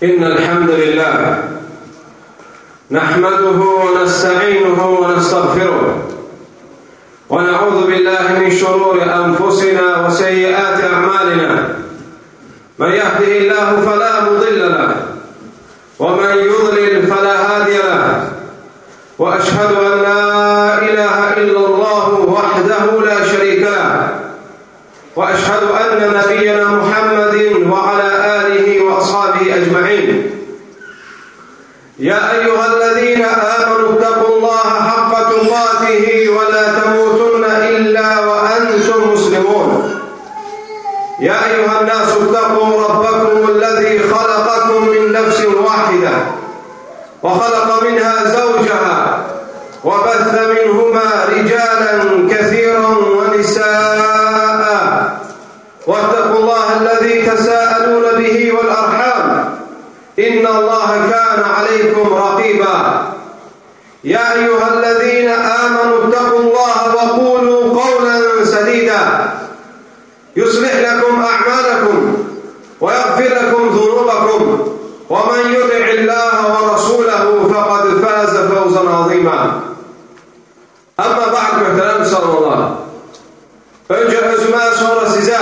إن الحمد لله نحمده ونستعينه ونستغفره ونعوذ بالله من شرور أنفسنا وسيئات أعمالنا من يهده الله فلا مضل له ومن يضلل فلا هادي له وأشهد أن لا إله إلا الله وحده لا شريك له وأشهد أن نبينا محمد وعلى آله وأصحابه أجمعين يا أيها الذين آمنوا اتقوا الله حق تقاته ولا تموتن إلا وأنتم مسلمون يا أيها الناس اتقوا ربكم الذي خلقكم من نفس واحدة وخلق منها زوجها وبث منهما رجالا كثيرا ونساء واتقوا الله الذي تساءلون به والأرحام إن الله كان عليكم رقيبا يا أيها الذين آمنوا اتقوا الله وقولوا قولا سديدا يصلح لكم أعمالكم ويغفر لكم ذنوبكم ومن يطع الله ورسوله فقد فاز فوزا عظيما أما بعد محترم Müslümanlar, önce özüme sonra size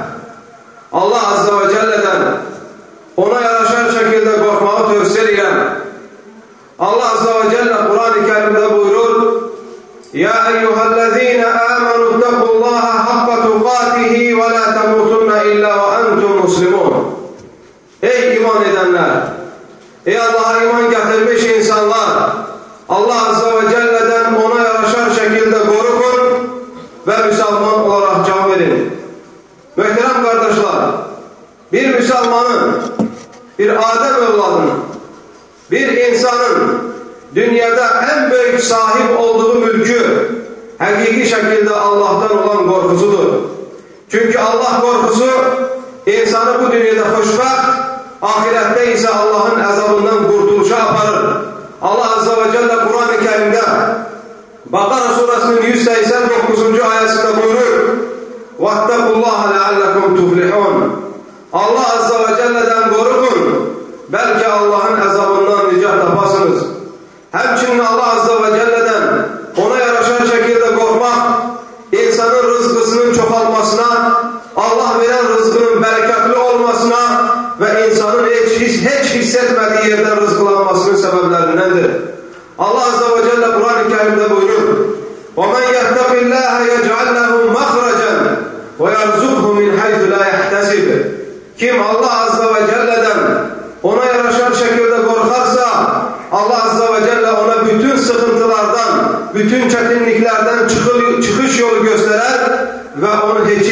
Allah Azze ve Celle'den ona yaraşan şekilde korkmağı tövsiye ederim. Allah Azze ve Celle Kur'an-ı Kerim'de buyurur: Ya eyyühellezine amenu ittakullaha hakka tukatihi ve la temutunna illa ve entum muslimun. Ey iman edenler! Ey Allah'a iman getirmiş insanlar! Allah Azze ve Celle'den ona yaraşan şekilde korkun ve Müslüman olarak can verin. Muhterem kardeşler, bir Müslümanın, bir Adem evladının, bir insanın dünyada en büyük sahip olduğu mülkü hakiki şekilde Allah'tan olan korkusudur. Çünkü Allah korkusu insanı bu dünyada hoşbakt, ahirette ise Allah'ın azabından kurtuluşa aparır. Allah Azze ve Celle Kur'an-ı Kerim'de Bakara suresinin 189. ayetinde buyurur: وَاتَّقُوا اللّٰهَ لَعَلَّكُمْ تُفْلِحُونَ. Allah Azze ve Celle'den korkun, belki Allah'ın azabından nicat tapasınız. Hemçinin Allah Azze ve Celle'den ona yaraşan şekilde korkmak, insanın rızkısının çoğalmasına, Allah veren rızkının bereketli olmasına ve insanın hiç hissetmediği yerden rızklanmasının sebeplerindendir. Allah Azze ve Celle Kur'an-ı Kerim'de buyurur: وَمَنْ يَتَّقِ اللّٰهَ يَجْعَلْ لَهُ مَخْرَجًا وَيَرْزُقْهُ مِنْ حَيْثُ لَا يَحْتَسِبُ. Kim Allah Azze ve Celle'den ona yaraşan şekilde korkarsa, Allah Azze ve Celle ona bütün sıkıntılardan, bütün çetinliklerden çıkış yolu gösterer ve onu hiç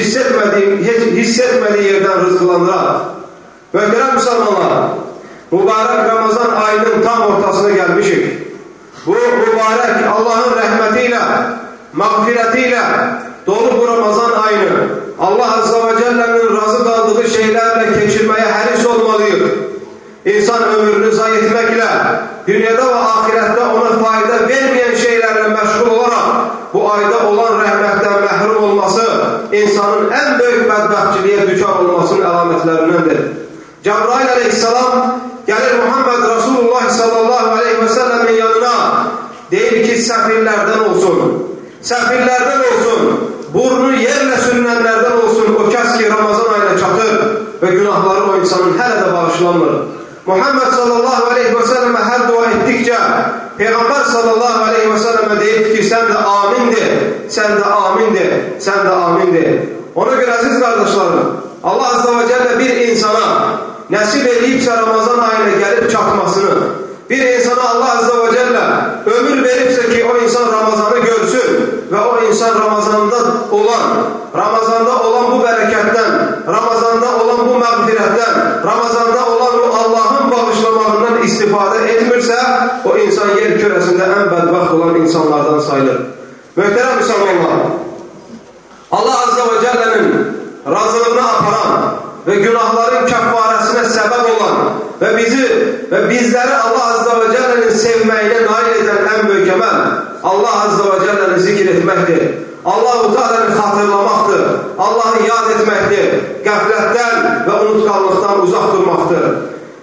hissetmediği yerden rızklandırır. Muhterem Müslümanlar, mübarek Ramazan ayının tam ortasına gelmişik. Bu mübarek Allah'ın rahmetiyle, mağfiretiyle dolu bu Ramazan ayını Allah Azze ve Celle'nin razı kaldığı şeylerle geçirmeye haris olmalıyız. İnsan ömrünü zayi etmekle, dünyada ve ahirette ona fayda vermeyen şeylerle meşgul olarak bu ayda olan rahmetten mahrum olması insanın en büyük bedbahtçiliğe düçar olmasının alametlerindendir. Cebrail aleyhisselam gelir Muhammed Resulullah sallallahu aleyhi ve sellemin yanına, değil ki sefillerden olsun, sefillerden olsun, burnu yerle sürünenlerden olsun o kes ki Ramazan ayına çatır ve günahları o insanın hele de bağışlanır. Muhammed sallallahu aleyhi ve selleme her dua ettikçe Peygamber sallallahu aleyhi ve selleme deyip ki sen de amin de, sen de amin de, sen de amin de. Ona göre aziz kardeşlerim, Allah Azze ve Celle bir insana nasip edipse Ramazan ayına gelip çatmasını, bir insana Allah Azze ve Celle ömür veripse ki o insan Ramazan'ı görsün ve o insan Ramazan'da olan bu bereketten, Ramazan'da olan bu mağfiretten, Ramazan'da olan bu Allah'ın bağışlamalığından istifade etmirse o insan yer küresinde en bedbaht olan insanlardan sayılır. Muhterem Müslümanlar, Allah Azze ve Celle'nin razılığına aparan ve günahların kefaresine sebep olan ve bizleri Allah Azze ve Celle'nin sevmeğine nail eden en büyük emel Allah Azze ve Celle'ni zikretmektir. Allah-u Teala'nı hatırlamaktır. Allah'ı yad etmektir. Gafletten ve unutkanlıktan uzak durmaktır.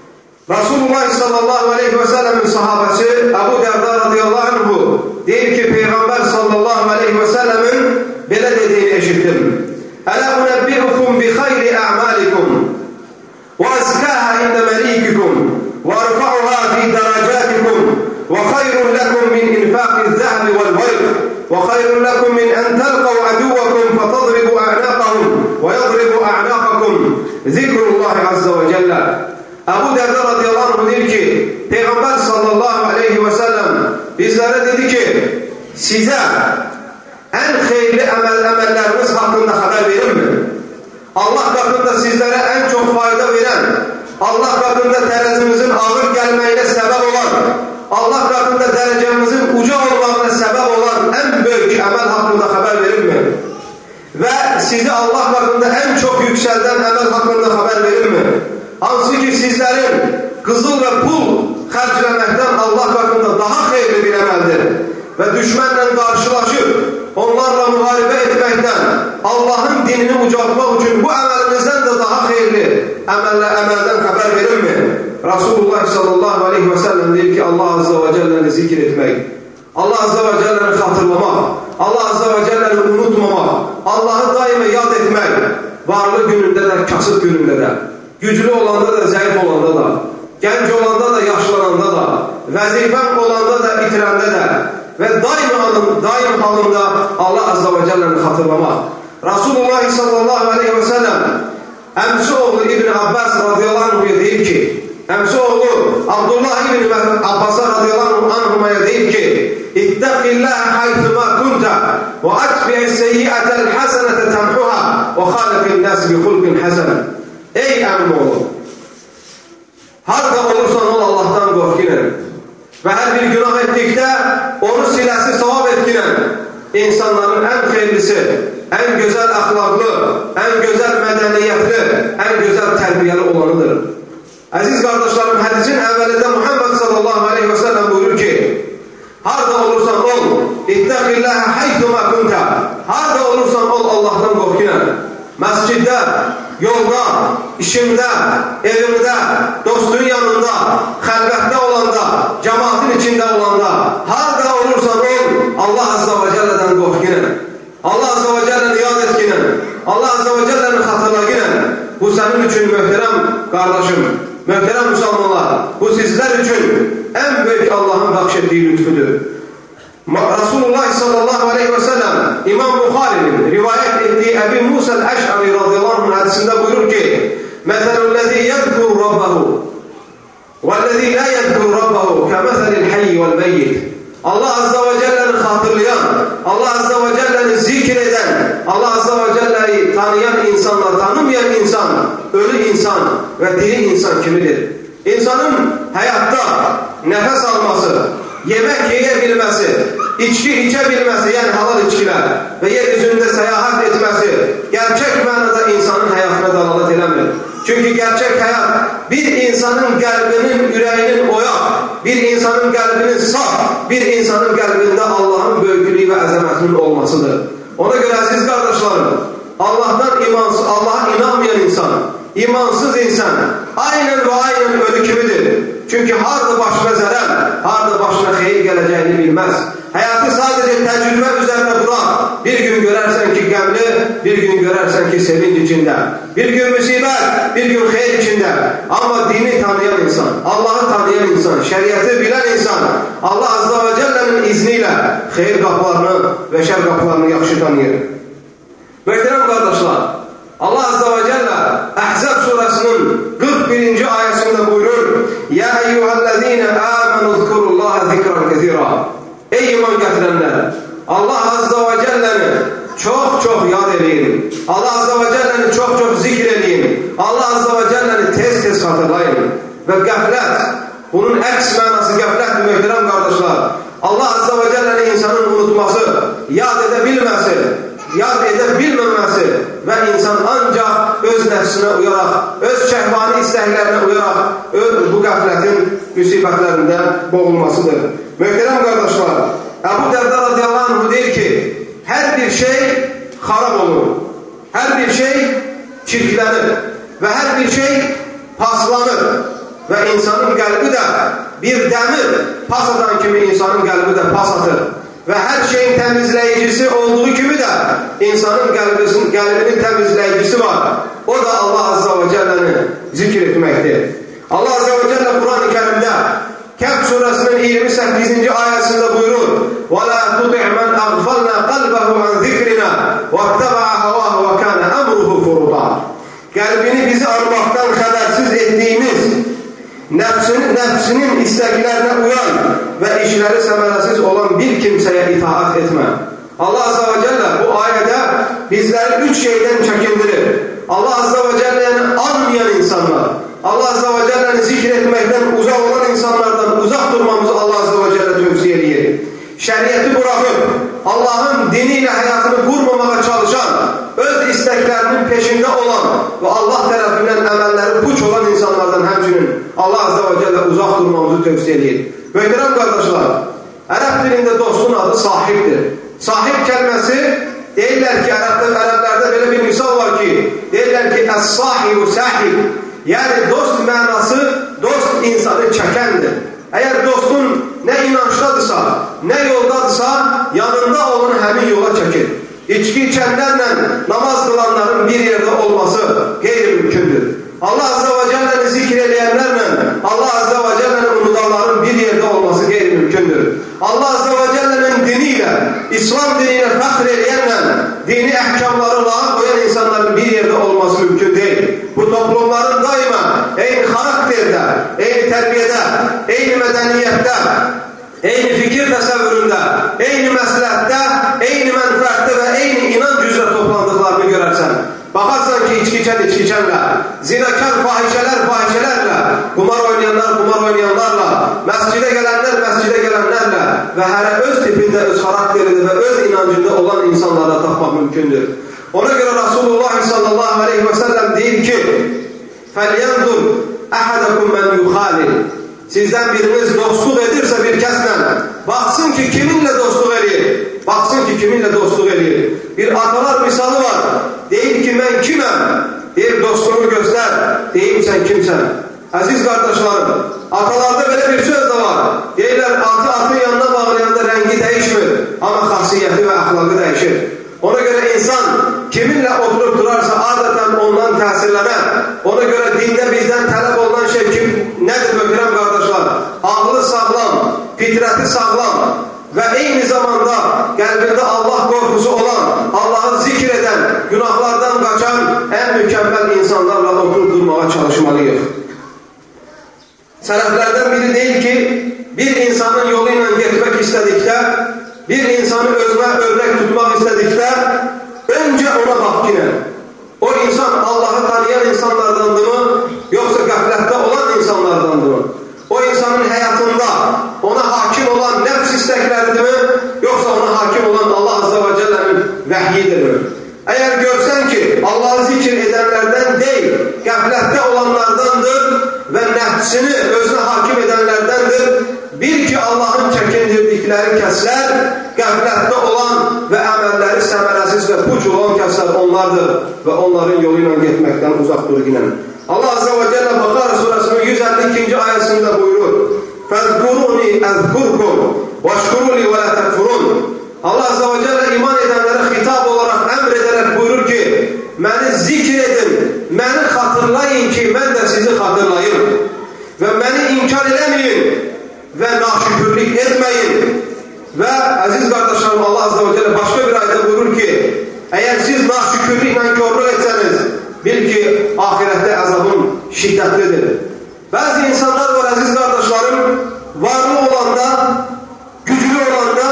Rasulullah sallallahu aleyhi ve sellemin sahabesi Ebu Derda radıyallahu anhu deyir ki Peygamber sallallahu aleyhi ve sellemin belə dediğini eşittim. Ələ unəbbi'ukum bi xayri a'malikum və azkaha ində melikikum və arfa'uha fi deracatikum və xayrun lakum min infaqi zəhbi vəl vayq və xayrun lakum min ən təlqav aduvakum fətadribu a'naqahum və yadribu a'naqakum zikrullahi azza və cəllə. Ebu Derda radıyallahu anh deyir ki Peygamber sallallahu aleyhi ve sellem bizlere dedi ki size en hayırlı emelleriniz hakkında haber verir mi? Allah katında sizlere en çok fayda veren, Allah katında terazimizin ağır gelmeyine sebep olan, Allah katında derecemizin uca olmağına sebep olan en büyük emel hakkında haber verir mi? Ve sizi Allah katında en çok yükselten emel hakkında haber verir mi? Hansı ki sizlerin kızıl ve pul xərcləməkdən Allah katında daha hayırlı bir emeldir. Ve düşmanla karşılaşıp onlarla müharibə etməkdən Allah'ın dinini ucaltmaq için bu emelimizden de daha hayırlı emelden haber verir mi? Resulullah sallallahu aleyhi ve sellem deyir ki Allah azze ve celle'ni zikir etmek, Allah azze ve celle'ni hatırlamak, Allah azze ve celle'ni unutmamak, Allah'ı daima yad etmek, varlı gününde de, kasıt gününde de, güclü olanda da, zayıf olanda da, genç olanda da, yaşlananda da, vəzifən olanda da, itirəndə də və daim halında Allah azze ve celle'ni hatırlamak. Resulullah sallallahu aleyhi ve sellem əmsi oğlu İbn Abbas radıyallahu anhu'ya deyib ki, əmsi oğlu Abdullah İbn Abbas'a radıyallahu anhu'ya deyib ki, İttaqillâhe haythumâ kunta ve atbi'is seyyi'atel hasenete temhuha ve khâliqin nâs bi hulqin hasen. Ey əmim oğlu, harda olursan ol Allah'tan qorxinən və hər bir günah etdikdə onu siləsi savab etkinən insanların ən xeyirlisi, ən gözəl əxlaqlı, ən gözəl mədəniyyətli, ən gözəl tərbiyəli olanıdır. Əziz qardaşlarım, hədisin əvvəlində Muhammed sallallahu aleyhi ve sellem buyurur ki, harda olursan ol, İttaqillâhe haythumâ kunta, harda olursan ol Allah'tan qorxinən. Məsciddə, yolda, işimdə, evimdə, dostun yanında, xəlvətdə olanda, cemaatin içində olanda, harda olursan ol, Allah azze ve celle'den qorxinən, Allah azze ve celle'ni yad etkinən, Allah azze ve celle'ni hatırlaginən. Bu senin için möhtərəm kardeşim, möhtərəm müsəlmanlar, bu sizler için en büyük Allah'ın bəxş etdiği lütfüdür. Resulullah sallallahu aleyhi ve sellem İmam Bukhari'nin rivayet ettiği Ebu Musa el-Eş'ari radıyallahu anh hadisinde buyurur ki Meselüllezî yedkur rabbahu vellezî la yedkur rabbahu kemeselil hayy vel meyyit. Allah azze ve celle'ni hatırlayan, Allah azze ve celle'ni zikreden, Allah azze ve celle'yi tanıyan insanla tanımayan insan, ölü insan ve diri insan kimidir? İnsanın hayatta nefes alması, yemek yiyebilmesi, içki içebilmesi, yani halal içkiler ve yeryüzünde seyahat etmesi gerçek manada insanın hayatına dalalet edemir. Çünkü gerçek hayat bir insanın kalbinin, yüreğinin oyak, bir insanın kalbinin saf, bir insanın kalbinde Allah'ın büyüklüğü ve azametinin olmasıdır. Ona göre aziz kardeşlerim, Allah'a inanmayan insan, imansız insan aynen ve aynen ölü kimidir. Çünkü harda başına zarar, harda başına hayır geleceğini bilmez. Hayatı sadece tecrübe üzerine durar. Bir gün görersen ki gemli, bir gün görersen ki sevinç içinde. Bir gün musibet, bir gün hayır içinde. Ama dini tanıyan insan, Allah'ı tanıyan insan, şeriatı bilen insan, Allah azze ve celle'nin izniyle hayır kapılarını ve şer kapılarını yaxşı tanıyır. Muhterem kardeşler, Allah azze ve celle Ahzab suresinin 41. ayetinde buyurur: Ya eyyühellezine amenu zkurullaha zikran kezira. Ey iman getirenler, Allah azze ve celle'ni çok yad edin. Allah azze ve celle'ni çok zikredin. Allah azze ve celle'ni tez hatırlayın. Ve gaflet, bunun eks manası gaflettir muhterem kardeşler. Allah azze ve celle'ni insanın unutması, yad edebilmesi, yad edebilmemesi ve insan ancak öz nefsine uyarak, öz şehvani isteklerine uyarak bu gafletin müsibetlerinden boğulmasıdır. Muhterem kardeşler, Ebu Derda radıyallahu anh der ki, her bir şey harap olur, her bir şey çirklenir ve her bir şey paslanır və insanın qəlbi də bir dəmir pas atan kimi insanın qəlbi də pas atır. Və hər şeyin təmizləyicisi olduğu kimi də insanın qəlbinin təmizləyicisi var. O da Allah Azza və Cəlləni zikr etməkdir. Allah Azza və Cəllə Quran-ı Kərimdə Kəhf surəsinin 28-ci ayəsində buyurur: وَلَا تُطِعْ مَنْ أَغْفَلْنَا قَلْبَهُ عَنْ ذِكْرِنَا وَاتَّبَعَ هَوَاهُ وَكَانَ أَمْرُهُ فُرُطًا. Qəlbini bizi anmaqdan xəbərsiz etdiyimiz, nəfsinin istəklərinə uyan və işləri səmərəsiz olan bir kimsəyə itaat etmə. Allah Azza və Cəllə bu ayədə bizləri 3 şeydən çəkindirir. Allah Azza və Cəllə'ni anmayan insanlar, Allah Azza və Cəllə'ni zikr etməkdən uzaq olan insanlardan uzaq durmamızı Allah Azza və Cəllə tövsiyə edir. Şəriəti buraxıb, Allahın dini ilə həyatını qurmamağa çalışan, öz istəklərinin peşində olan və Allah tərəfindən əməlləri puç olan insanlardan həmçinin Allah Azza və Cəllə uzaq durmamızı tövsiyə edir. Möhtərəm qardaşlar, ərəb dilində dostun adı sahibdir. Sahib kəlməsi, deyirlər ki, ərəblərdə belə bir misal var ki, deyirlər ki, əs-sahibu sahib, yəni dost mənası dost insanı çəkəndir. Əgər dostun nə inançdadırsa, nə yoldadırsa, yanında onun həmin yola çəkir. İçki içənlərlə namaz qılanların bir yerdə olması qeyri-mümkündür. Allah Azza və Cəllə'ni zikr eləyənlərlə Allah Azza və Cəllə'ni unudanların bir yerdə olması qeyri-mümkündür. Allah Azza və Cəllə'nin dini ilə, İslam dini ilə fəxr eləyənlə dini əhkamları lağa qoyan insanların bir yerdə olması mümkün deyil. Bu toplumların daima eyni xarakterdə, eyni tərbiyədə, eyni mədəniyyətdə, eyni fikir təsəvvüründə, eyni məsləhətdə, eyni mənfəətdə və eyni inanc üzrə toplandıqlarını görərsən. Baxarsan ki, içki içənlə, zinakar fahişələrlə, qumar oynayanlarla, məscidə gələnlərlə və hərə öz tipində, öz xarakterində və öz inancında olan insanlara tapmaq mümkündür. Ona görə Rasulullah sallallahu aleyhi və səlləm deyir ki, فَلْيَنْظُرْ أَحَدَكُمْ مَنْ يُخَالِلْ. Sizdən biriniz dostluq edirsə bir kəslə, baxsın ki, kiminlə dostluq edir. Bir atalar misalı var. Deyir ki, mən kiməm? Deyir, dostluğunu göstər. Deyir, sən kimsən? Əziz qardaşlarım, atalarda belə bir söz də var. Deyirlər, atın yanına bağlayanda rəngi dəyişmir, amma xasiyyəti və əxlaqı dəyişir. Ona görə insan kiminlə oturub durarsa adətən ondan təsirlənər. Ona görə dində bizdən tələb olunan şey nədir möhtərəm qardaşlar? Ağlı sağlam, fitrəti sağlam və eyni zamanda qəlbində Allah qorxusu olan, Allahı zikr edən, günahlardan qaçan ən mükəmməl insanlarla oturub durmağa çalışmalıyıq. Sələflərdən biri deyil ki, bir insanın yolu ilə getmək istədikdə, bir insanı özünə örnek tutmaq istədikdə, öncə ona bax ki, o insan Allahı tanıyan insanlardandırmı, yoxsa qəflətdə olan insanlardandırmı? O insanın həyatında ona hakim olan nəfs istəkləridirmi, yoxsa ona hakim olan Allah Azza və Cəllə'nin vəhyidirmi? Əgər görsən ki, Allah'ı zikr edənlərdən deyil, qəflətdə olanlardandır və nəfsini özünə hakim edənlərdəndir, bil ki, Allah'ın çəkindirdikləri kəslər, qəflətdə olan və əməlləri səmərəsiz və puç olan kəslər onlardır və onların yolu ilə getməkdən uzaq dur yine. Allah Azza və Cəllə Bəqərə surəsinin 152-ci ayəsində buyurur: "Fəzkuruni əzkurkum vəşkuruni və la təkfurun." Allah Azza və Cəllə iman edənlərə xitab olaraq əmr edərək buyurur ki, məni zikr edin, məni xatırlayın ki, mən də sizi xatırlayım və məni inkar eləməyin və naşükürlük etməyin. Və əziz qardaşlarım, Allah Azza və Cəllə başqa bir ayda buyurur ki, əgər siz naşükürlüklə körlük etsəniz, bil ki, ahirətdə əzabın şiddətlidir. Bəzi insanlar var, əziz qardaşlarım, varlı olanda, güclü olanda,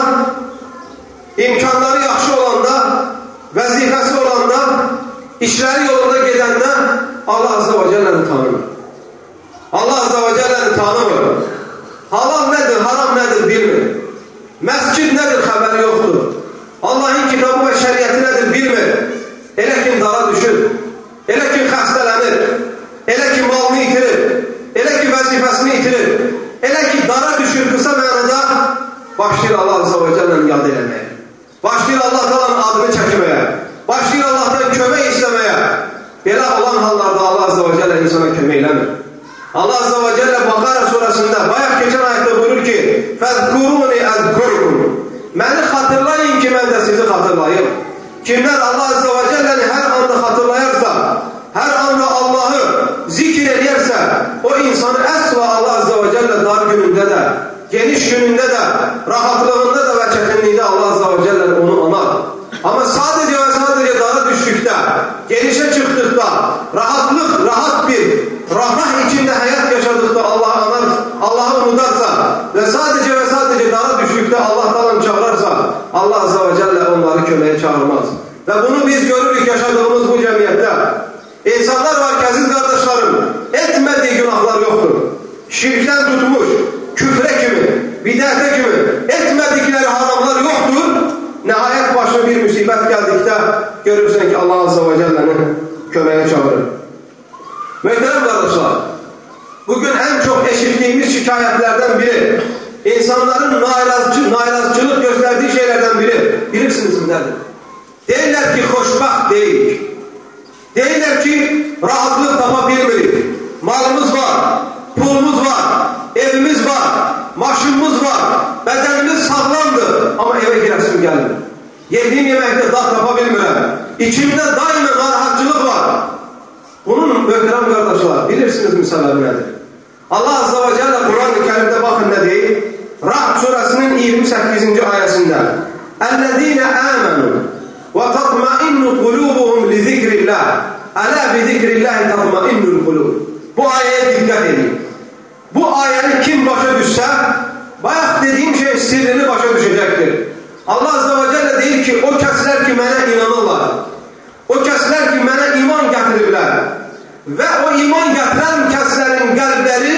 imkanları yaxşı olanda, vəzifəsi olanda, işləri yolunda gedəndə Allah Azza və Cəlləni tanımır. Allah Azza və Cəlləni tanımır. Halal nədir, haram nədir bilmir. Məscid nədir, xəbəri yoxdur. Allah'ın kitabı və şəriəti nədir bilmir. Elə ki dara düşür, elə ki xəstələnir, elə ki malını itirir, elə ki vəzifəsini itirir, elə ki dara düşür, qısa mənada başlayır Allah Azza və Cəlləni yad eləməyə. Başlayır Allah Taala'nın adını çəkməyə. Başlayır Allah'tan kömək istəməyə. Belə olan hallarda Allah Azza və Cəllə insana kömək eləmir. Allah Azza və Cəllə Kimler Allah Azze ve Celle'ni her anda hatırlayarsa, her anda Allah'ı zikir ederse, o insanı esva Allah Azze ve Celle dar gününde de, geniş gününde de, rahatlığında da ve çetinliğinde Allah Azze ve Celle onu anar. Ama sadece ve sadece dara düştükte, genişe çıktıkta, rahat bir rahmet içinde hayat yaşadıkta Allah'ı anar, Allah'ı unutarsa ve sadece dara düştükte Allah'tan çağırırsa Allah Azze ve Celle onları kömeğe çağırmaz. Ve bunu biz görürük yaşadığımız bu cemiyette. İnsanlar var ki aziz kardeşlerim, etmediği günahlar yoktur. Şirkten tutmuş, küfre kimi, bid'ate kimi, etmedikleri haramlar yoktur. Nihayet başına bir musibet geldikte görürsen ki Allah Azze ve Celle'nin kömeğe çağırır. Muhterem kardeşler, bugün en çok eşitliğimiz şikayetlerden biri, insanların nailazcılık gösterdiği şeylerden biri. Bilirsiniz mi nedir? Değiller ki hoşbaht değil. Değiller ki rahatlık tapabilmeliyiz. Malımız var, pulumuz var, evimiz var, maşınımız var, bedenimiz sağlamdır ama eve giresim gelmiyor. Yediğim yemekte tat tapabilmiyorum. İçimde daima narahatçılık var. Bunun muhterem kardeşler, bilirsiniz mi sebebi nedir? Allah Azze ve Celle Kur'an-ı Kerim'de bakın ne diyor? Ra'd suresinin 28. ayetinde اَلَّذ۪ينَ آمَنُوا وَتَطْمَئِنُّ قُلُوبُهُمْ لِذِكْرِ اللّٰهِ أَلَا بِذِكْرِ اللّٰهِ تَطْمَئِنُّ الْقُلُوبُ. Bu ayeye dikkat edin. Bu ayenin kim başa düşse, bayaq dediğim şey sirrini başa düşecektir. Allah Azze ve Celle deyir ki, o kəslər ki mənə inanırlar, o kəslər ki mənə iman gətiriblər və o iman gətirən kəslərin qəlbləri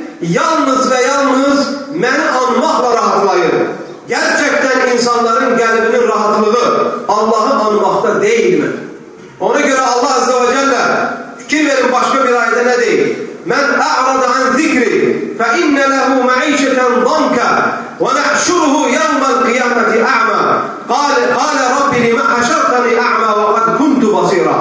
yalnız və yalnız məni anmaqla rahatlayır. Gerçekten insanların kalbinin rahatlığı Allah'ı anmakta değil mi? Ona göre Allah Azze ve Celle fikir verin başka bir ayette ne değil? Men a'rada an zikri fe inne lehu ma'işeten danka ve nahşuruhu yevmel kıyameti a'ma kâle Rabbi lime haşartani a'ma ve kad kuntu basira.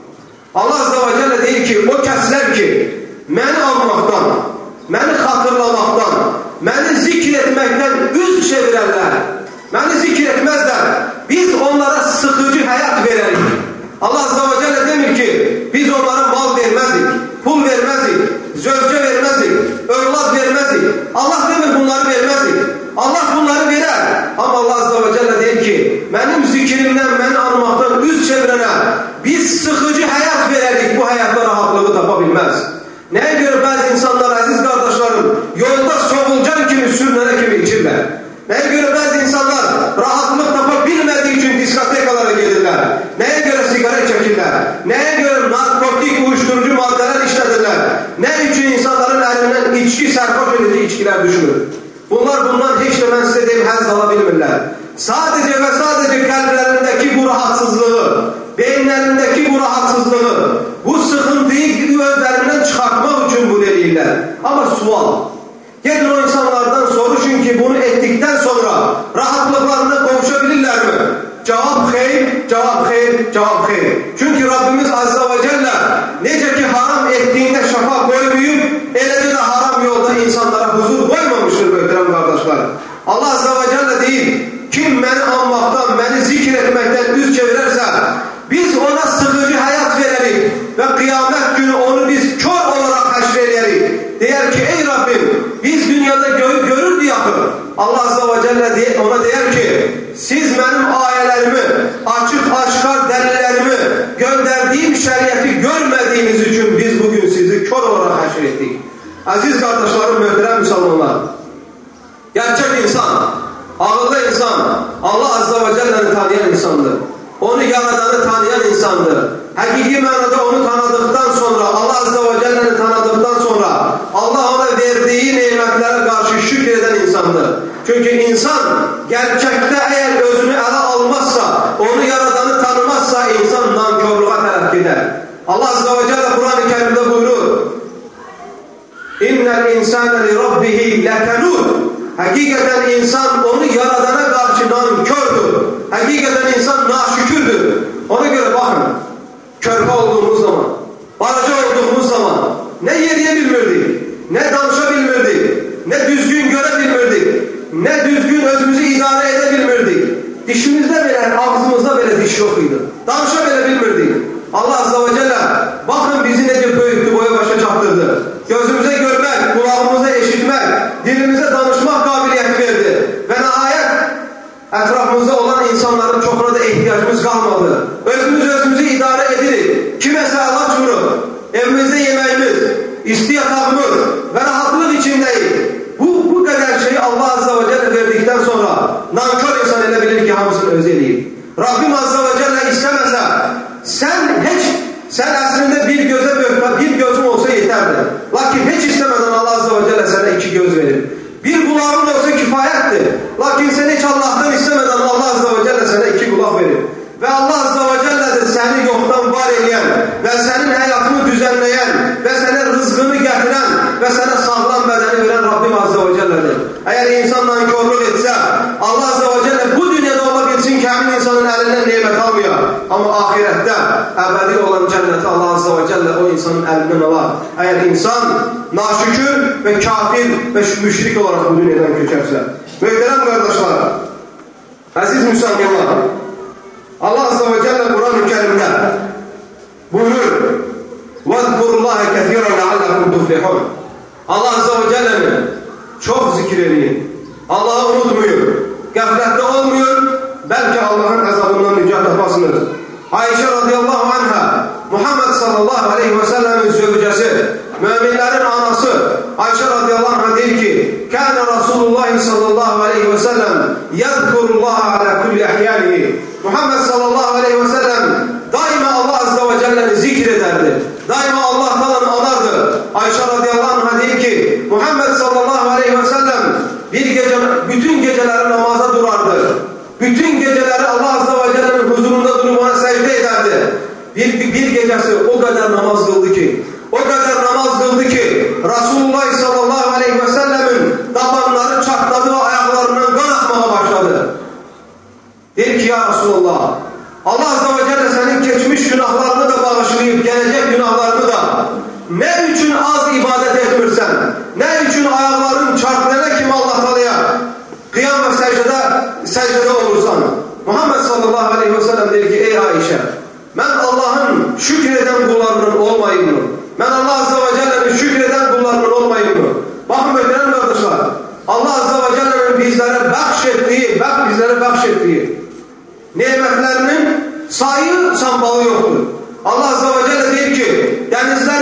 Allah Azze ve Celle deyir ki o kəslər ki məni anmaktan, məni hatırlamaktan, məni zikr etməkdən üz çevirərlər, məni zikr etməzlər, biz onlara sıxıcı həyat verərik. Allah Azze ve Celle demir ki biz onlara mal verməzik, pul verməzik, zövcə verməzik, övlad verməzik. Allah demir bunları verməzik. Allah bunları verər. Ama Allah Azze ve Celle deyir ki mənim zikrimdən, məni anmaqdan üz çevirənə biz sıxıcı həyat verərik, bu həyatda rahatlığı tapa bilməz. Neye göre bazı insanlar aziz kardeşlerim yolda soğulcan kimi sürünene kimi içirler. Neye göre bazı insanlar rahatlık tapabilmediği için diskotekalara gelirler. Neye göre sigara çekirler. Neye göre narkotik uyuşturucu maddeler işledirler. Ne için insanların elinden içki sarhoş edici içkiler düşünür. Bundan hiç de ben size deyim həzz alabilmirler. Sadece ve sadece kalplerindeki bu rahatsızlığı, beyinlerindeki bu rahatsızlığı, bu sıkıntıyı gözlerinden çıkartmak için bu deliller. Ama sual, gelin o insanlardan soruşun ki bunu ettikten sonra rahatlıklarına kavuşabilirler mi? Cevap hayır, cevap hayır, cevap hayır. Çünkü Rabbimiz Azze ve Celle nece ki haram ettiğinde şafa koymayıp, elinde de haram yolda insanlara huzur koymamıştır muhterem kardeşler. Allah Azze ve Celle değil, kim beni anmaktan, beni zikir etmekten yüz çevirirse biz ona sıkıcı hayat verelim ve kıyamet günü onu biz kör olarak haşreleyelim. Diyer ki ey Rabbim biz dünyada görürdü yakın. Allah Azze ve Celle ona der ki siz benim ayelerimi, açık aşkar delillerimi, gönderdiğim şeriatı görmediğiniz için biz bugün sizi kör olarak haşrettik. Aziz kardeşlerim, muhterem Müslümanlar, gerçek insan, ağıllı insan, Allah Azze ve Celle'ni tanıyan insandır. Onu yaradanı tanıyan insandır. Hakiki manada onu tanıdıktan sonra, Allah Azze ve Celle'ni tanıdıktan sonra Allah ona verdiği nimetlere karşı şükreden insandır. Çünkü insan gerçekte eğer özünü ele almazsa, onu yaradanı tanımazsa insan nankörlüğe taraf gider. Allah Azze ve Celle Kur'an-ı Kerim'de buyurur: İnnel insane li rabbihi lekenûd. Hakikaten insan onu yaradana karşı nankördür. Hakikaten insan naşükürdür. Ona göre bakın, körpe olduğumuz zaman, baracı olduğumuz zaman ne yeriyebilmirdik, ne danışabilmirdik, ne düzgün görebilmirdik, ne düzgün özümüzü idare edebilmirdik. Dişimizde bile, ağzımızda bile diş yok idi. danışa belə bilmirdik. Allah Azza ve Celle bakın bizi necə böyüktü, boya başa çatdırdı. Gözümüze görmək, kulağımıza eşitmək, dilimize danışmaq qabiliyyəti verdi. Və nəhayət ətrafımızda olan insanların çoxuna da ehtiyacımız qalmadı. Özümüzü idarə edirik. Kiməsə əlac vurur. Evimizdə yeməyimiz, isti yatağımız və rahatlıq içindəyik. Bu qədər şeyi Allah Azza ve Celle verdikten sonra nankör insan elə bilir ki, hamısını öz eləyir. Rabbim Azza ve Celle istəməsə, sen əslində bir gözün olsa yeterdir. Lakin heç istəmədən Allah Azza ve Celle sənə iki göz verir. Bir kulağın olsa kifayətdir. Lakin sen hiç Allah'tan istemeden Allah Azza ve Celle sənə iki kulaq verir. Ve Allah Azza ve Celle de seni yoktan var edən ve senin hayatını düzenleyen ve senin rızkını getiren ve sana sağlam bedeni veren Rabbim Azza ve Celle'dir. Eğer insan nankörlük etse, Allah Azza ve Celle bu dünyada olabilsin ki hemin insanın elinden nimet almıyor. Ama ahirette ebedi olan cenneti Allah Azza ve Celle o insanın elinden alar. Eğer insan naşükür ve kafir ve müşrik olarak bu dünyadan köçerse. Muhterem kardeşler, aziz Müslümanlar, Allah Azza ve Celle Kur'an-ı Kerim'de buyurur وَذْكُرُ اللّٰهَ كَثِيرًا لَعَلَّكُمْ تُفْلِحُونَ Allah Azza ve Celle'nin çok zikredin. Allah'ı unutmayın. Gaflette olmuyor. Belki Allah'ın azabından nicat tapasınız. Ayşe radıyallahu anha Muhammed sallallahu aleyhi ve sellem'in zövcesi, müminlerin anası Ayşe radıyallahu anha der ki Kâne Resulullah sallallahu aleyhi ve sellem yezkurullaha ala kulli ahyanihi. Muhammed sallallahu aleyhi ve sellem daima Allah Azza ve Celle'ni zikrederdi. Daima Allah Teala'nı anardı. Ayşe radıyallahu anha der ki Muhammed sallallahu aleyhi ve sellem bütün geceleri namaza durardı. Bütün geceleri Allah Azza ve Celle'nin huzurunda durup ona secde ederdi. Bir gecesi o kadar namaz kıldı ki Resulullah sallallahu aleyhi ve sellemin tabanları çatladı ve ayaklarından kan akmaya başladı. Der ki ya Resulullah, Allah Azza ve Celle senin geçmiş günahlarını da bağışlayıp gelecek günahlarını da ne için az ibadet etmirsen, ne için ayakların çarplayana kim Allah Teala'ya kıyam ve secdede olursan. Muhammed sallallahu aleyhi ve sellem der ki ey Ayşe, ben Allah'ın şükreden kullarının olmayayım mı? Ben Allah Azza ve Celle'nin şükreden kullarının olmayayım mı? Bakın muhterem kardeşler, Allah Azza ve Celle'nin bizlere bahşettiği nimetlerinin sayı sambalı yoktur. Allah Azza ve Celle der ki denizler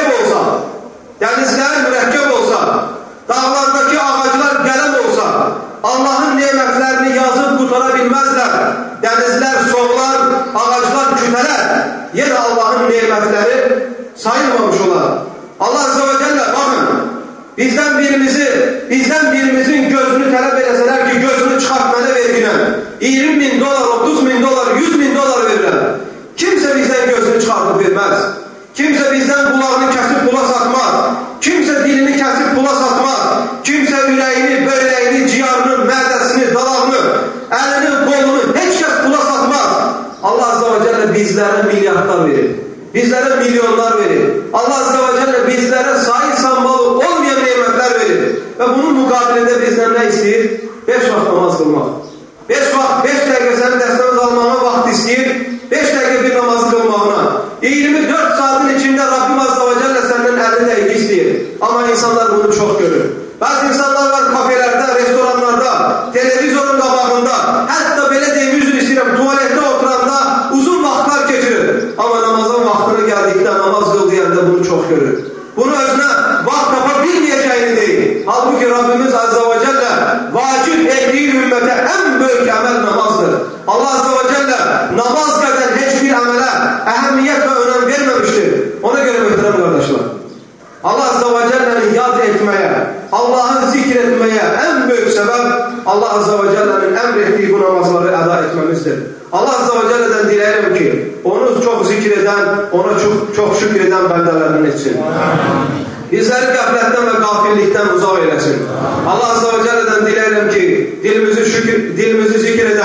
mürekkep olsa, dağlardaki ağaçlar gelem olsa, Allah'ın nimetlerini yazıp kurtarabilmezler. Denizler soğular, ağaçlar küteler. Yine Allah'ın nimetleri sayılmamış olar. Allah Azze ve Celle bakın, bizden birimizin gözünü talep edeseler ki gözünü çıkartmana vergilen 20 bin dolar, 30 bin dolar, 100 bin dolar verirler. Kimse bizden gözünü çıkartıp vermez. Kimse bizden kulağını kesip pula satmaz. Kimse dilini kesip pula satmaz. Kimse yüreğini, böreğini, ciğarını, mədəsini, dalağını, elini, kolunu hiç kes pula satmaz. Allah Azze ve Celle bizlere milyarlar verir. Bizlere milyonlar verir. Allah Azze ve Celle bizlere sayı sambalı olmayan nimetler verir. Ve bunun mukabilinde bizden ne istiyor? 5 vakit namaz kılmak. 5 dakika senin dersiniz almama vakti istiyor. 5 dakika bir namazı kılmağına. 24 saatin içinde Rabbim Azza ve Celle senden 50 dakika istiyor. Ama insanlar bunu çok görür. Bazı insanlar var kafelerde, restoranlarda, televizyonun kabağında, hatta belediye yüzünü silip tuvalette oturanda uzun vaktler geçirir. Ama namazın vaktine geldikte namaz kıldığı yerde bunu çok görür. Bunu özüne vakt yapabilmeyeceğini değil. Halbuki Rabbimiz Azza ve Celle vacip ettiği ümmete en büyük amel namazdır. Allah Azza ve Celle namaz kadar hiçbir amele ehemmiyet ve önem vermemiştir. Ona göre muhterem kardeşler, Allah Azza ve Celle'nin yad etmeye, Allah'ı zikretmeye en büyük sebep Allah Azza ve Celle'nin emrettiği bu namazları eda etmemizdir. Allah Azza ve Celle'den dilerim ki onu çok zikreden, ona çok şükreden bendelerinden etsin. Bizleri gafletten ve gafillikten uzak eylesin. Allah Azza ve Celle'den dilerim ki dilimizi zikreden,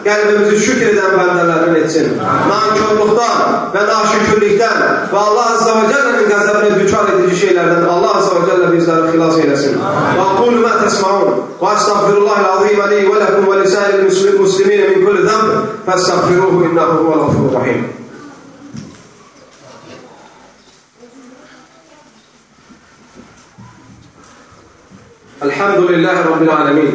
qəlbimizi şükr edən bəndələrin etsin. Nankörlükdən və naşükürlükdən və Allah Azza və Cəllənin qəzəbinə düçar edici şeylərdən Allah Azza və Cəllə bizləri xilas eyləsin. Və qulu mə təsmaun və əstəğfirullahil-azim li və ləkum və lisa'iril muslimin min kulli zənb fəstəğfiruhu innehu huvel gafurur rahim. Elhamdülillahi Rabbil alemin.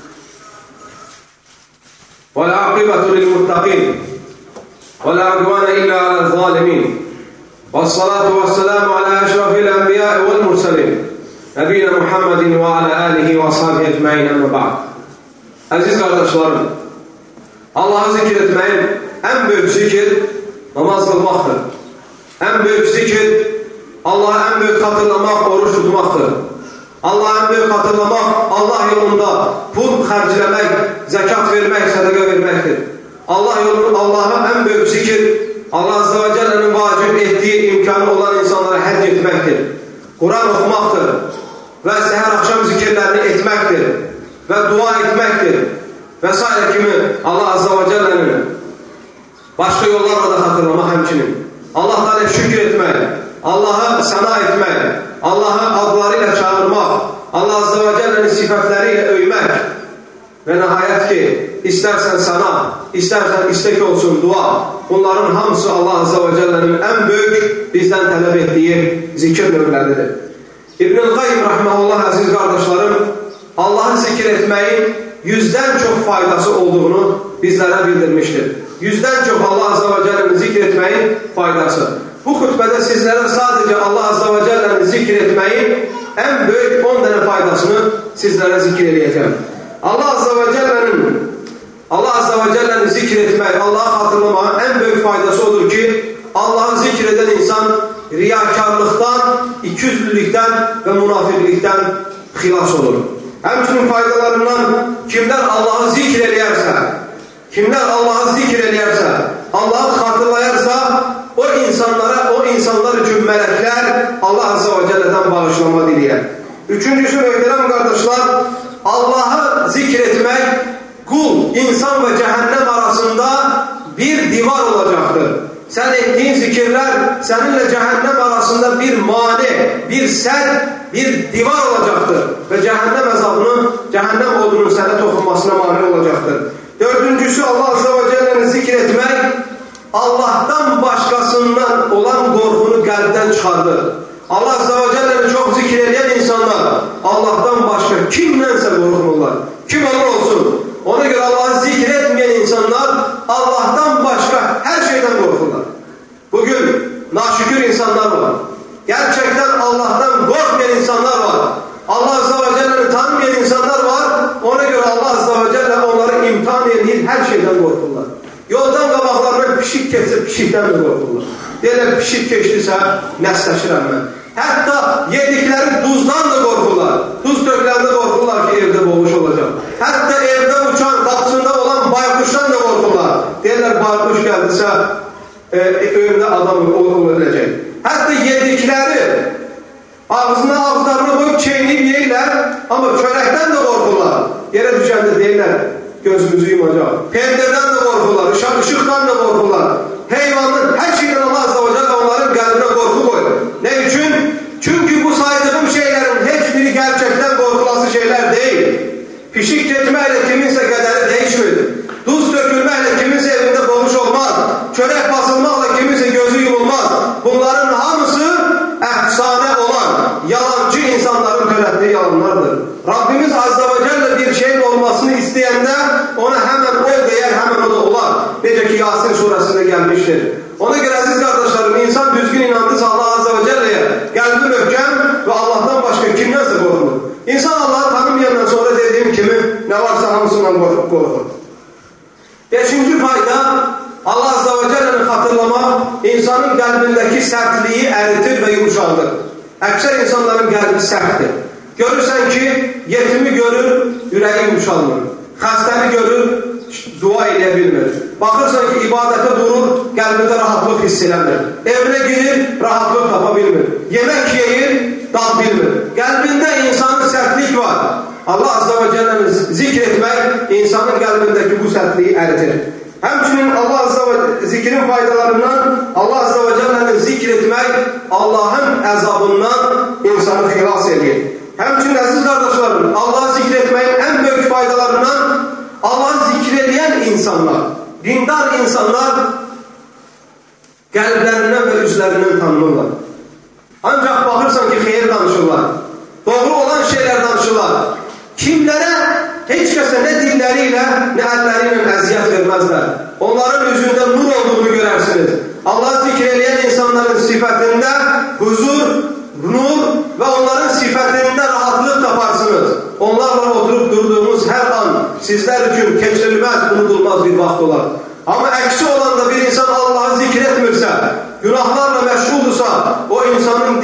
والعاقبة للمتقين ولا عدوان إلا على الظالمين والصلاة والسلام على أشرف الأنبياء والمرسلين نبينا محمد وعلى آله وأصحابه أجمعين أما بعد. Aziz kardeşlerim, Allah'ı zikir etmeyin en büyük zikir namaz kılmaktır. En büyük zikir Allah'ı en büyük hatırlamak, oruç tutmaktır. Allah'ı en büyük hatırlamak, Allah yolunda pul harcalamak, zekat vermek, sadaka vermektir. Allah yolunda Allah'a en büyük zikir, Allah Azze ve Celle'nin vacip ettiği imkanı olan insanlara həcc etmektir. Kur'an okumaktır ve seher akşam zikirlerini etmektir ve dua etmektir. Vesaire kimi Allah Azze ve Celle'nin başka yollarla da hatırlamak hemçinin. Allah'tan şükür etmek, Allah'a sana etmek, Allah'ı adlarıyla çağırmak, Allah Azze ve Celle'nin sıfatleriyle övmek ve nihayet ki istersen sana, istersen istek olsun dua, bunların hamısı Allah Azze ve Celle'nin en büyük bizden talep ettiği zikir növləridir. İbn-i Qayyim rahmetullah aziz kardeşlerim, Allah'ı zikir etmeyin 100'den çok faydası olduğunu bizlere bildirmiştir. 100'den çok Allah Azze ve Celle'nin zikir etmeyin faydası. Bu hutbede sizlere sadece Allah Azze ve Celle'nin zikir etmeyin en büyük 10 tane faydasını sizlere zikir edeceğim. Allah Azze ve Celle'nin zikir etmek, Allah'ı hatırlamanın en büyük faydası odur ki Allah'ı zikir eden insan riyakarlıktan, ikiyüzlülükten ve münafiklikten xilas olur. Hemçinin faydalarından kimler Allah'ı zikir eləyərsə, Allah'ı hatırlayarsa o insanlar için melekler Allah Azze ve Celle'den bağışlama diləyər. Üçüncüsü muhterem kardeşler, Allah'ı zikir etmek kul, insan ve cehennem arasında bir divar olacaktır. Sen ettiğin zikirler seninle cehennem arasında bir mani, bir sed, bir divar olacaktır. Ve cehennem azabını, cehennem odunun sana dokunmasına mani olacaktır. Dördüncüsü Allah Azze ve Celle'ni zikir etmek, Allah'tan başkasından olan korkunu kalpten çıkardır. Allah Azze ve Celle'ni çok zikir eden insanlar Allah'tan başka kimdense korkmurlar. Kim olur olsun. Ona göre Allah'ı zikir etmeyen insanlar Allah'tan başka her şeyden korkurlar. Bugün naşükür insanlar var. Gerçekten Allah'tan korkmayan insanlar var. Allah Azze ve Celle'ni tanımayan insanlar var. Ona göre Allah Azze ve Celle onları imtihan edip her şeyden korkurlar. Yoldan qabaqlarına pişik keçsə pişikdən də qorxurlar. Deyirlər pişik keçdiysə nəsləşirəm mən. Hətta yedikləri duzdan da qorxurlar. Duz döküləndə qorxurlar ki evdə boğuş olacaq. Hətta evdə uçan qapısında olan baykuşdan da qorxurlar. Deyirlər baykuş gəldirsə önündə adam öləcək. Hətta yedikləri ağızlarına qoyub çeynəyib yeyirlər, amma çörəkdən də qorxurlar. Yerə düşəndə deyirlər gözümüzü yumacaq. Pendirdən də qorxurlar, ışıqdan da qorxurlar. Heyvanın hər şeydən Allah Azze ve Celle onların qəlbinə qorxu qoyur. Ne üçün? Çünkü bu saydığım şeylerin hiçbiri gerçekten korkulası şeyler değil. Pişik geçmeyle kiminse qədəri değişmir. Duz dökülmeyle kiminse evinde boğuş olmaz. Çörek basılmakla kiminse gözü yumulmaz. Bunların hamısı efsane olan, yalancı insanların söylettiği yalanlardır. Rabbimiz Azze ve Celle bir şeyin olmasını isteyende ona hemen ol değer, hemen o da olar. Necə ki Yasin suresinde gelmiştir. Ona göre aziz kardeşlerim, insan düzgün inandısa Allah Azze ve Celle'ye geldi möhkem ve Allah'tan başka kimdense korkulur. İnsan Allah'ı tanımayandan sonra dediğim kimi ne varsa hamısından korkulur. Beşinci fayda, Allah Azze ve Celle'ni hatırlama insanın kalbindeki sertliği eritir ve yumuşaldır. Əksər insanların qəlbi sərtdir. Görürsən ki, yetimi görür, ürəyi yumuşalmır. Xəstəni görür, dua edə bilmir. Baxırsan ki, ibadətə durur, qəlbində rahatlıq hiss eləmir. Evinə girir, rahatlıq tapa bilmir. Yemək yeyir, dad bilmir. Qəlbində insanın sərtlik var. Allah Azza və Cəllə'ni zikr etmək insanın qəlbindəki bu sərtliyi əritir. Həmçinin Allah Azza və zikrin faydalarından Allah Azza və Cəllə'ni zikr etmək Allahın əzabından insanı xilas edir. Həmçinin əziz qardaşlarım, Allah'ı zikr etməyin ən böyük faydalarından Allah'ı zikr edən insanlar, dindar insanlar qəlblərindən və üzlərindən tanınırlar. Ancaq baxırsan ki, xeyir danışırlar, doğru olan şeylər danışırlar. Kimlərə, heç kəsə nə dilləri ilə, nə əlləri ilə əziyyət verməzlər. Onların üzündə nur olduğunu görərsiniz. Allah'ı zikr edən insanların sifətində huzur, nur və onların sifətində rahatlıq taparsınız. Onlarla oturup durduğumuz hər an sizlər üçün keçirilməz, unudulmaz bir vaxt olar. Amma əksi olan da bir insan Allah'ı zikr etmirsə, günahlarla məşğuldursa, o insanın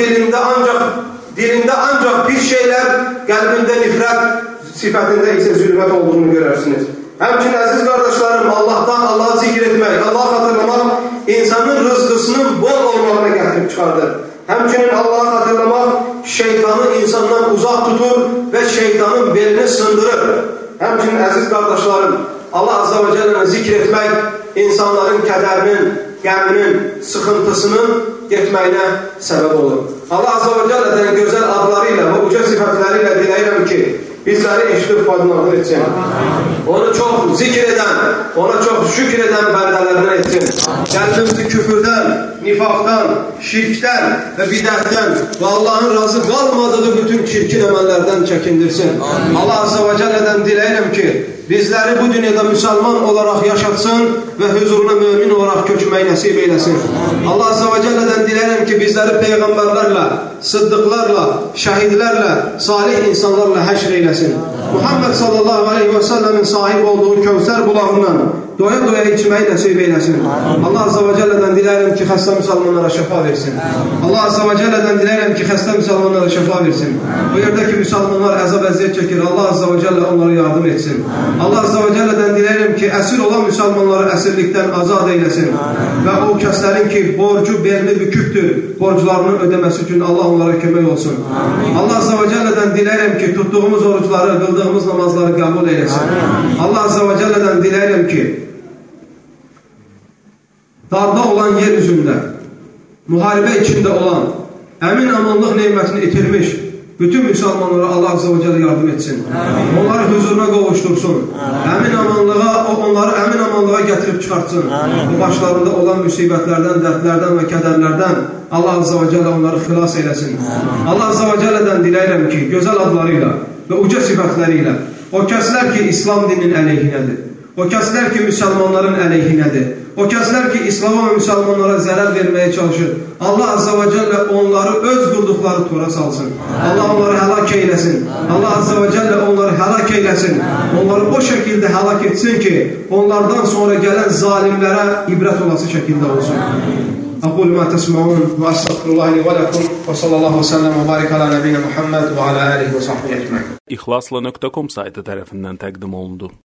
dilində ancaq pis şeylər, qəlbində nifrət, sifətində isə zülmət olduğunu görərsiniz. Həmçinin əziz qardaşlarım, Allah'tan Allah'ı zikr etmək, Allah'ı xatırlamaq insanın rızqısının bol olmağına gətirib çıxardır. Həmçinin Allah'ı xatırlamaq şeytanı insandan uzaq tutur və şeytanın belini sındırır. Həmçinin əziz qardaşlarım, Allah Azza və Cəllə'ni zikr etmək insanların kədərinin, qəminin, sıxıntısının getməyinə səbəb olur. Allah Azza və Cəllə'dən gözəl adlarıyla və uca sifətlərilə diləyirəm ki, bizləri eşidib faydalanır etsin. Onu çox zikr edən, ona çox şükür edən bəndələrindən etsin. Qəlbimizi küfürdən, nifaqdan, şirkdən və bidətdən və Allah'ın razı qalmadığı bütün çirkin əməllərdən çəkindirsin. Allah Azza və Cəllə'dən diləyirəm ki, bizləri bu dünyada müsəlman olaraq yaşatsın və huzuruna mömin olaraq köçməyi nəsib eyləsin. Allah Azza və Cəllə'dən diləyirəm ki, bizləri peyğəmbərlərlə, sıddıqlarla, şəhidlərlə, salih insanlarla həşr eyləsin. Muhammed sallallahu aleyhi və səlləmin sahib olduğu Kövsər bulağından doya-doya içməyi nəsib eyləsin. Allah Azza və Cəllə'dən diləyirəm ki, xəstə müsəlmanlara şəfa versin. Allah Azza və Cəllə'dən diləyirəm ki, xəstə müsəlmanlara şəfa versin. Bu yerdəki müsəlmanlar əzab əziyyət çəkir. Allah Azza və Cəllə onlara yardım etsin. Allah Azza və Cəllə'dən diləyirəm ki, əsir olan müsəlmanları əsirlikdən azad eyləsin. Və o kəslərin ki, borcu belli bükükdür, borclarının ödəməsi üçün Allah onlara kömək olsun. Allah Azza və Cəllə'dən diləyirəm ki, tutduğumuz orucları, qıldığımız namazları qəbul eyləsin. Allah Azza və Cəllə'dən diləyirəm ki, darda olan yer üzündə, müharibə içində olan, əmin amanlıq neymətini itirmiş bütün müsəlmanlara Allah Azza və Cəllə yardım etsin. Onları huzuruna qovuştursun. Onları əmin amanlığa gətirib çıxartsın. Başlarında olan müsibətlərdən, dərdlərdən və kədərlərdən Allah Azza və Cəllə onları xilas eyləsin. Allah Azza və Cəllədən diləyirəm ki, gözəl adlarıyla və uca sifətləri ilə o kəslər ki, İslam dininin əleyhinədir, o kəslər ki, müsəlmanların əleyhinədir, o kəslər ki, İslama və müsəlmanlara zərər verməyə çalışır, Allah Azza və Cəllə onları öz qurduqları tora salsın. Allah onları həlak eyləsin. Allah Azza və Cəllə onları həlak eyləsin. Onları o şəkildə həlak etsin ki, onlardan sonra gələn zalimlərə ibrət olası şəkildə olsun. أقول ما تسمعون وأستغفر الله لي ولكم وصلى الله وسلم وبارك على نبينا محمد وعلى آله وصحبه أجمعين. İhlasla.com saytı tərəfindən təqdim olundu.